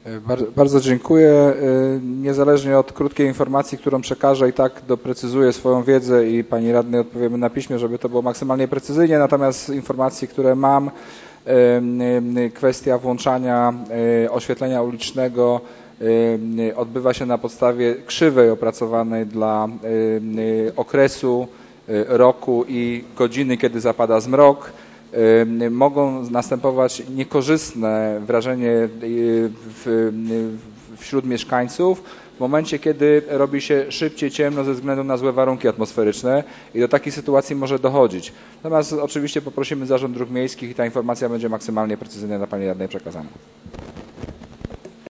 Bardzo dziękuję. Niezależnie od krótkiej informacji, którą przekażę, i tak doprecyzuję swoją wiedzę i pani radnej odpowiemy na piśmie, żeby to było maksymalnie precyzyjnie. Natomiast informacji, które mam, kwestia włączania oświetlenia ulicznego odbywa się na podstawie krzywej opracowanej dla okresu roku i godziny, kiedy zapada zmrok. Mogą następować niekorzystne wrażenie wśród mieszkańców w momencie, kiedy robi się szybciej ciemno ze względu na złe warunki atmosferyczne i do takiej sytuacji może dochodzić. Natomiast oczywiście poprosimy Zarząd Dróg Miejskich i ta informacja będzie maksymalnie precyzyjnie dla pani radnej przekazana.